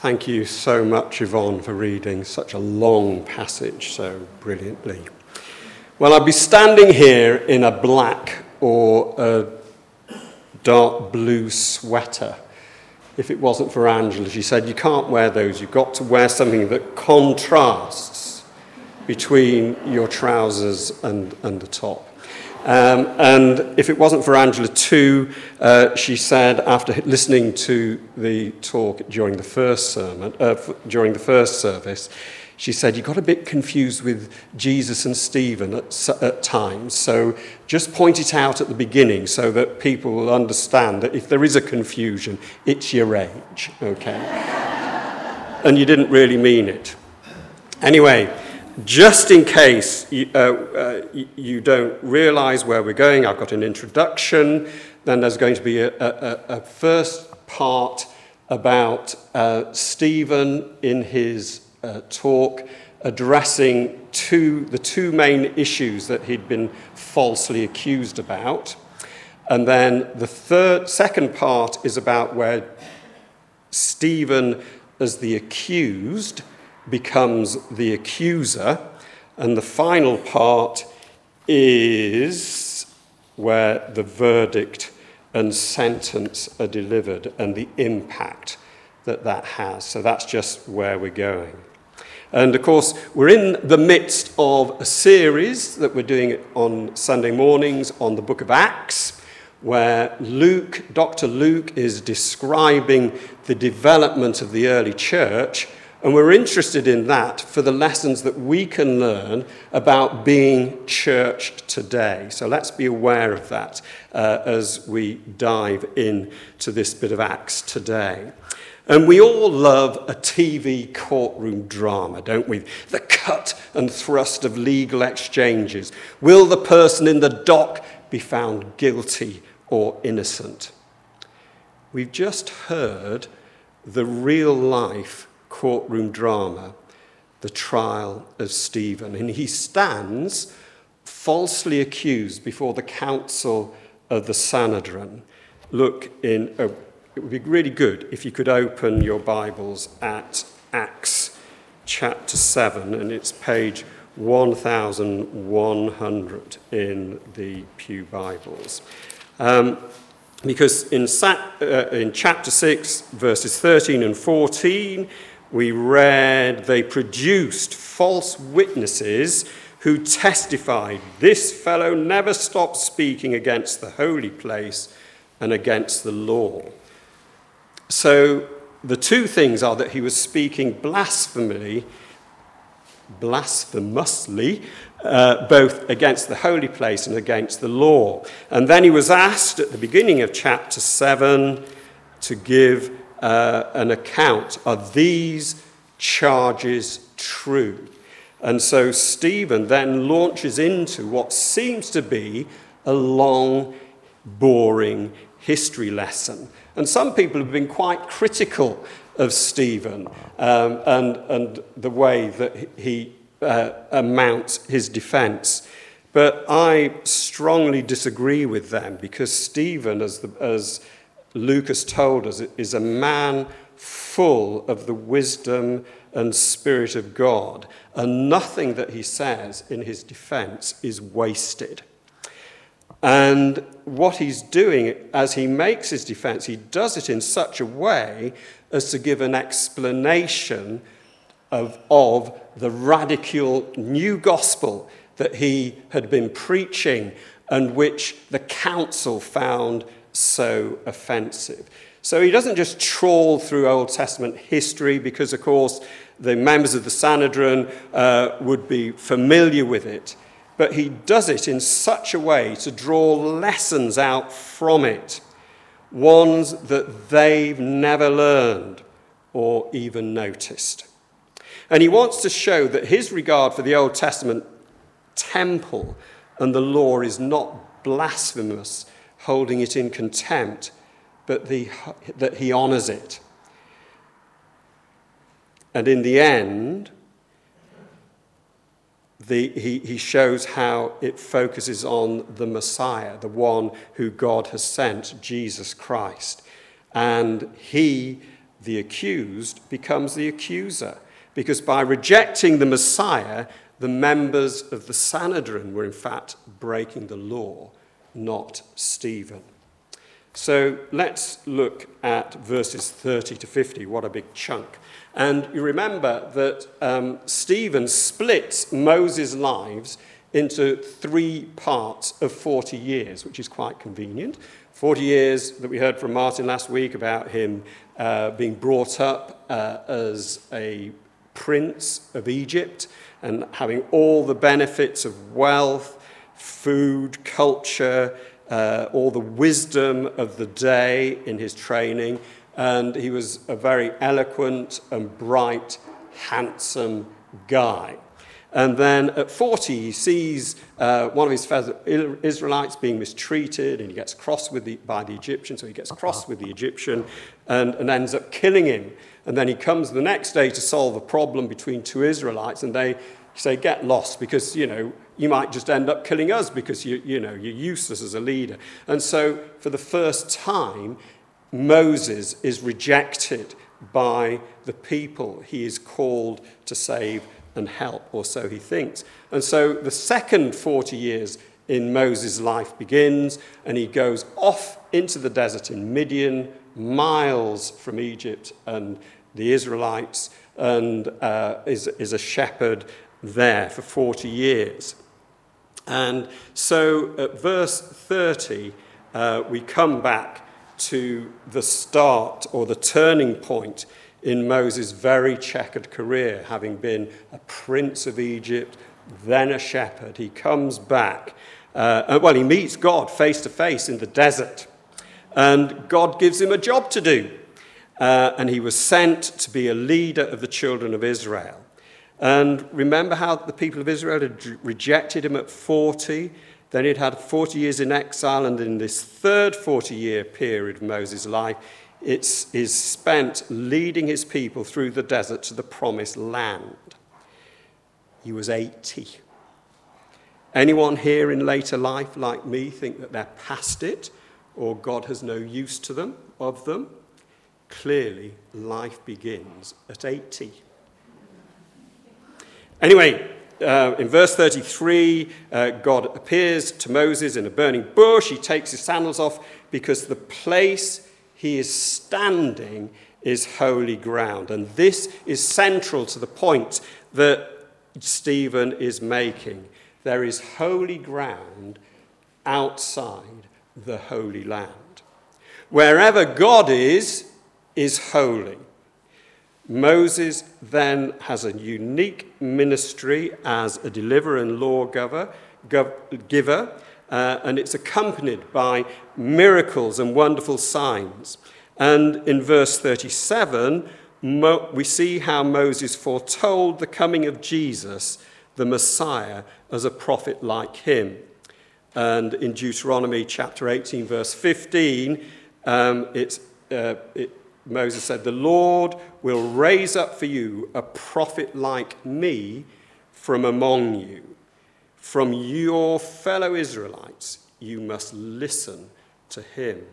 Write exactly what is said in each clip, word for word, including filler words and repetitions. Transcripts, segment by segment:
Thank you so much, Yvonne, for reading such a long passage so brilliantly. Well, I'd be standing here in a black or a dark blue sweater if it wasn't for Angela. She said, you can't wear those. You've got to wear something that contrasts between your trousers and, and the top. Um, and if it wasn't for Angela too, uh, she said after listening to the talk during the first sermon, uh, during the first service, she said you got a bit confused with Jesus and Stephen at, at times. So just point it out at the beginning so that people will understand that if there is a confusion, it's your age, okay? And you didn't really mean it. Anyway. Just in case you, uh, uh, you don't realise where we're going, I've got an introduction. Then there's going to be a, a, a first part about uh, Stephen in his uh, talk addressing two, the two main issues that he'd been falsely accused about. And then the third, second part is about where Stephen, as the accused, becomes the accuser, and the final part is where the verdict and sentence are delivered and the impact that that has. So that's just where we're going. And of course, we're in the midst of a series that we're doing on Sunday mornings on the book of Acts, where Luke, Doctor Luke, is describing the development of the early church. And we're interested in that for the lessons that we can learn about being church today. So let's be aware of that uh, as we dive into this bit of Acts today. And we all love a T V courtroom drama, don't we? The cut and thrust of legal exchanges. Will the person in the dock be found guilty or innocent? We've just heard the real life courtroom drama, the trial of Stephen. And he stands falsely accused before the council of the Sanhedrin. Look in, oh, it would be really good if you could open your Bibles at Acts chapter seven, and it's page one thousand one hundred in the Pew Bibles. Um, because in, uh, in chapter six, verses thirteen and fourteen, we read, they produced false witnesses who testified, this fellow never stopped speaking against the holy place and against the law. So the two things are that he was speaking blasphemously, blasphemously, uh, both against the holy place and against the law. And then he was asked at the beginning of chapter seven to give Uh, an account. Are these charges true? And so Stephen then launches into what seems to be a long, boring history lesson. And some people have been quite critical of Stephen um, and, and the way that he uh, mounts his defense. But I strongly disagree with them, because Stephen, as the as Luke has told us, is a man full of the wisdom and spirit of God, and nothing that he says in his defense is wasted. And what he's doing as he makes his defense, he does it in such a way as to give an explanation of, of the radical new gospel that he had been preaching and which the council found so offensive. So he doesn't just trawl through Old Testament history, because, of course, the members of the Sanhedrin uh, would be familiar with it, but he does it in such a way to draw lessons out from it, ones that they've never learned or even noticed. And he wants to show that his regard for the Old Testament temple and the law is not blasphemous, holding it in contempt, but the, that he honours it. And in the end, the, he, he shows how it focuses on the Messiah, the one who God has sent, Jesus Christ. And he the accused becomes the accuser, because by rejecting the Messiah, the members of the Sanhedrin were in fact breaking the law, not Stephen. So let's look at verses thirty to fifty. What a big chunk. And you remember that um, Stephen splits Moses' lives into three parts of forty years, which is quite convenient. forty years that we heard from Martin last week about him uh, being brought up uh, as a prince of Egypt and having all the benefits of wealth, food, culture, uh, all the wisdom of the day in his training. And he was a very eloquent and bright, handsome guy. And then at forty, he sees uh, one of his fellow Israelites being mistreated, and he gets cross with the, by the Egyptian, so he gets cross with the Egyptian and, and ends up killing him. And then he comes the next day to solve a problem between two Israelites, and they say, get lost, because, you know, you might just end up killing us because, you, you know, you're useless as a leader. And so for the first time, Moses is rejected by the people he is called to save and help, or so he thinks. And so the second forty years in Moses' life begins, and he goes off into the desert in Midian, miles from Egypt and the Israelites, and uh, is, is a shepherd there for forty years. And so at verse thirty, uh, we come back to the start or the turning point in Moses' very checkered career, having been a prince of Egypt, then a shepherd. He comes back, uh, well, he meets God face to face in the desert, and God gives him a job to do. Uh, and he was sent to be a leader of the children of Israel. And remember how the people of Israel had rejected him at forty? Then he'd had forty years in exile, and in this third forty-year period of Moses' life, it is spent leading his people through the desert to the promised land. He was eighty. Anyone here in later life, like me, think that they're past it, or God has no use to them, of them? Clearly, life begins at eighty. Anyway, uh, in verse thirty-three, uh, God appears to Moses in a burning bush. He takes his sandals off because the place he is standing is holy ground. And this is central to the point that Stephen is making. There is holy ground outside the Holy Land. Wherever God is, is holy. Moses then has a unique ministry as a deliverer and lawgiver, giver, uh, and it's accompanied by miracles and wonderful signs. And in verse thirty-seven, Mo- we see how Moses foretold the coming of Jesus, the Messiah, as a prophet like him. And in Deuteronomy chapter eighteen, verse fifteen, um, it's, uh, it, Moses said, "The Lord will raise up for you a prophet like me from among you. From your fellow Israelites, you must listen to him."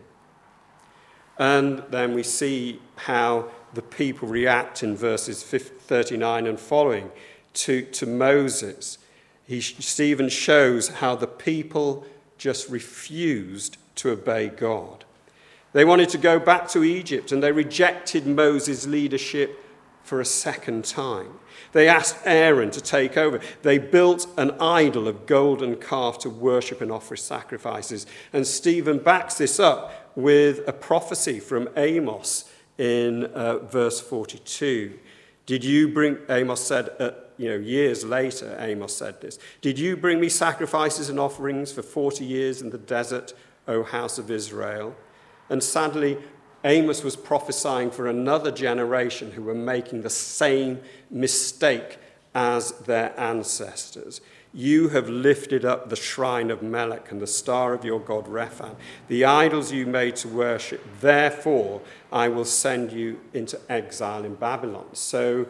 And then we see how the people react in verses thirty-nine and following to, to Moses. He, Stephen shows how the people just refused to obey God. They wanted to go back to Egypt, and they rejected Moses' leadership for a second time. They asked Aaron to take over. They built an idol of golden calf to worship and offer sacrifices. And Stephen backs this up with a prophecy from Amos in uh, verse forty-two. Did you bring, Amos said, uh, you know, years later, Amos said this, "Did you bring me sacrifices and offerings for forty years in the desert, O house of Israel?" And sadly, Amos was prophesying for another generation who were making the same mistake as their ancestors. "You have lifted up the shrine of Melech and the star of your god Rephan, the idols you made to worship. Therefore, I will send you into exile in Babylon." So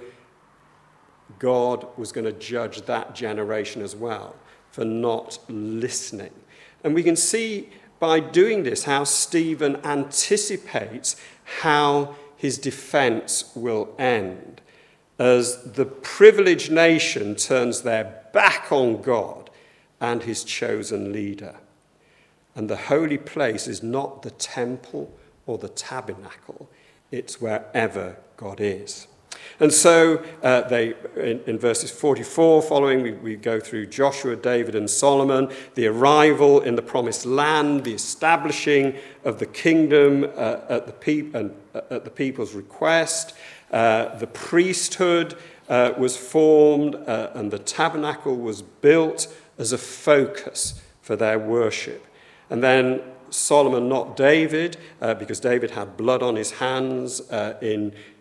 God was going to judge that generation as well for not listening. And we can see by doing this how Stephen anticipates how his defense will end as the privileged nation turns their back on God and his chosen leader. And the holy place is not the temple or the tabernacle, it's wherever God is. And so uh, they, in, in verses forty-four following, we, we go through Joshua, David, and Solomon, the arrival in the promised land, the establishing of the kingdom uh, at, the peop- and, uh, at the people's request. Uh, the priesthood uh, was formed uh, and the tabernacle was built as a focus for their worship. And then Solomon, not David, uh, because David had blood on his hands uh, in